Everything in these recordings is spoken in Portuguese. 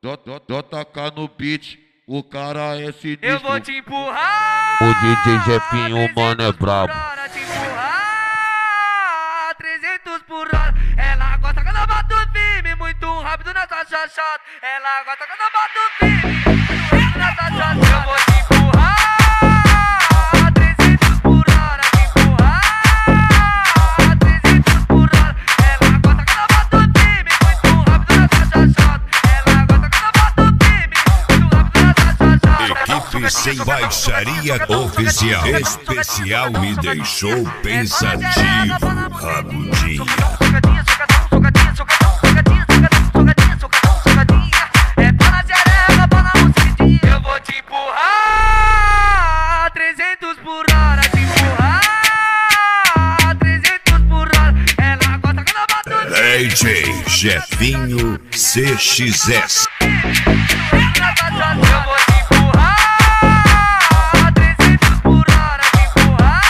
Dó tacar no beat, o cara é sinistro. Eu vou te empurrar. O DJ Jefinho, mano, é brabo. Te empurrar 300 por hora. Ela gosta quando eu bato firme, muito rápido nessa chachada. Ela gosta quando eu bato firme, muito rápido nessa chachada. Eu vou te empurrar 300 por hora. Te empurrar 300 por hora. Ela gosta quando eu bato firme, muito rápido nessa chachada. Ela gosta quando eu bato firme, muito rápido nessa chachada. Equipe Sem Baixaria Oficial Especial me deixou pensativo, Rabudinha. É para xereca, para bucetinha. Eu vou te empurrar 300 por hora. Te empurrar 300 por hora. Ela gosta quando eu bato DJ Jefinho CXS. Eu vou te empurrar 300 por hora. Te empurrar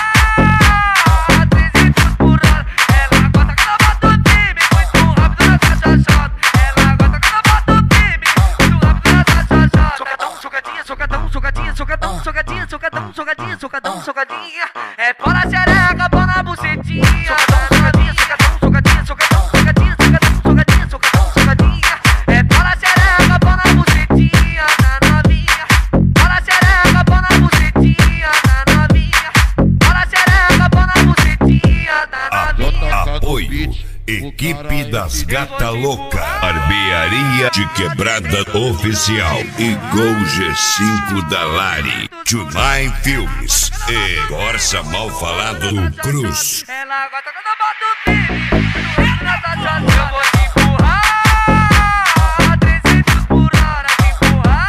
300 por hora. Ela gosta quando eu bato firme, muito rápido nessa chachada. Ela gosta quando eu bato firme, muito rápido nessa chachada. Socadinha, socadão, socadinha, socadão, socadinha, socadão, socadinha, socadão, socadinha. É para xereca, para na bucetinha. Socadinha, socadão, socadinha, socadão, socadinha, socadão, socadinha, socadão, socadinha. É para xereca, para na bucetinha, na novinha. Para xereca, para na bucetinha, na novinha. Para xereca, para na bucetinha, na novinha. Apoio Equipe das Gata Louca, Barbearia de Quebrada Oficial e Gol G5 da Lari, Tunai Filmes e Corsa Mal Falado do Cruz. Ela gosta quando eu bato firme, nessa chachada. Eu vou te empurrar 300 por hora. Te empurrar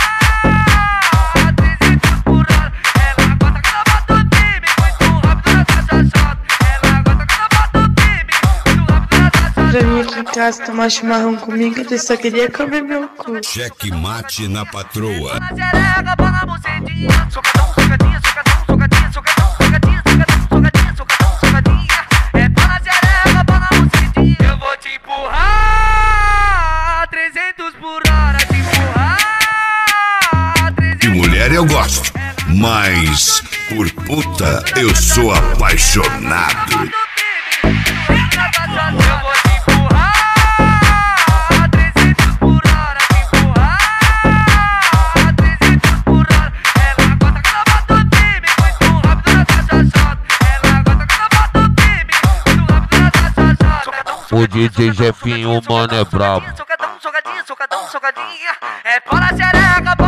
300 por hora. Ela gosta quando eu bato firme, muito rápido nessa chachada. Ela gosta quando eu bato firme, muito rápido nessa chachada. Pra mim aqui em casa tomar chimarrão comigo, eu só queria comer meu cu. Cheque mate na patroa. Na xereca, para na bucetinha. Socadão, socadinha, socadão, socadinha, socadão, socadinha, socadão, socadinha, socadão, socadinha. É para na xereca, para na bucetinha. Eu vou te empurrar 300 por hora. Te empurrar 300 De mulher eu gosto, mas por puta eu sou apaixonado. Eu vou te empurrar 300 por hora. Te empurrar 300 por hora. Ela gosta quando eu bato firme, muito rápido nessa chachada. Ela gosta quando eu bato firme, muito rápido nessa chachada. O DJ Jefinho, mano, é brabo. Socadão, socadinha, socadão, socadinha. É para xereca,